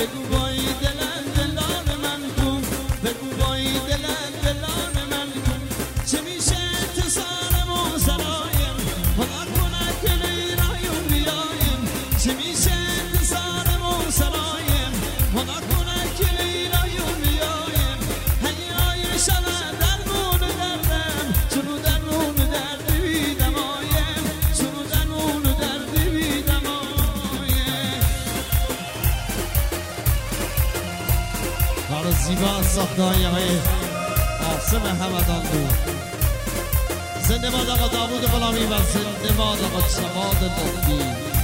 بگو بای دلن دلان من کن بگو بای دلن دلان من کن چه میشه انتصارم و سرایم هنر کنه که لیرایم بیایم چه میشه انتصارم و سرایم هنر کنه که لیرایم بیایم هی آی شما درمون دردم چونو درمون درد بیدم آیم چونو درمون درد بیدم آیم کار زیبا ساخته های قاسم حمدان بود زنده باد آقا داوود غلامی و زنده باد آقا جواد لطفی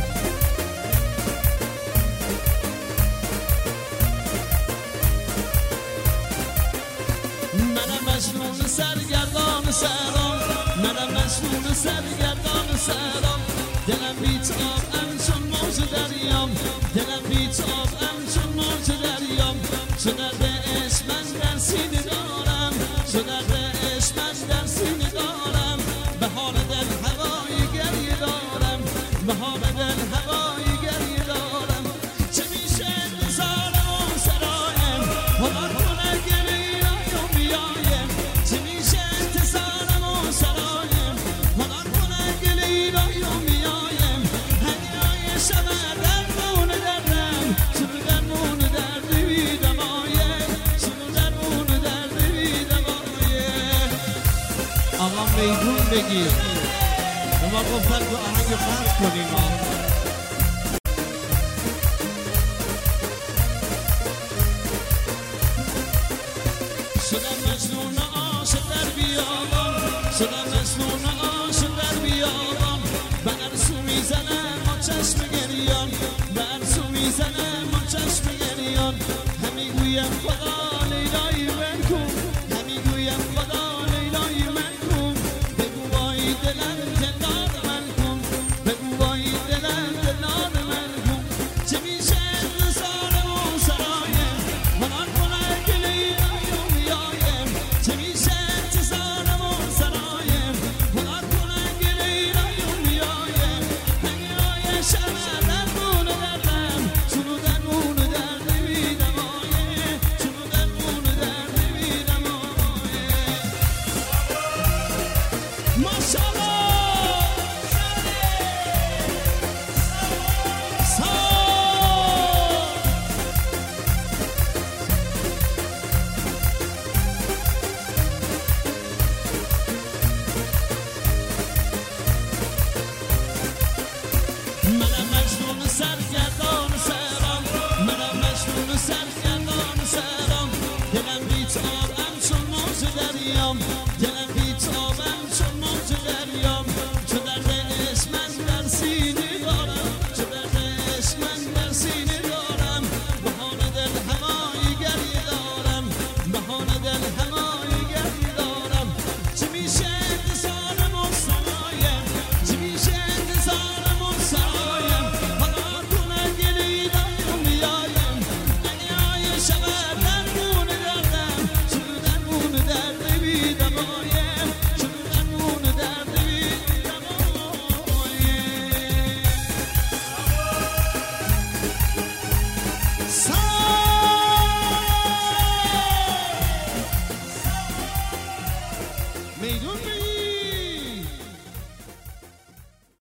منم مجنون سرگردان سرام منم مجنون سرگردان سرام دلم بیتاب همچون موج دریام دلم بیتاب همچون موج دریام چو درد عشق من در سینه دارم چو درد عشق من در سینه دارم به حال دل هوای گریه دارم به حال دل هوای گریه دارم چه میشه انتظارم و سرایم هنر کنه گریه رایم بیایم چه میشه انتظارم و سرایم هنر کنه گریه رایم بیایم هنیای شما درمون دردم چونو درمون درد بیدم آیم چونو درمون درد بیدم آیم آقا میدون بگیر به ما گفتن که آهنگ پخش کنیم شدم مجنون عاشق در بیابان شدم مجنون عاشق در بیابان به عرصو میزنم ما چشم گریان به عرصو میزنم ما چشم گریان همی گویم خدا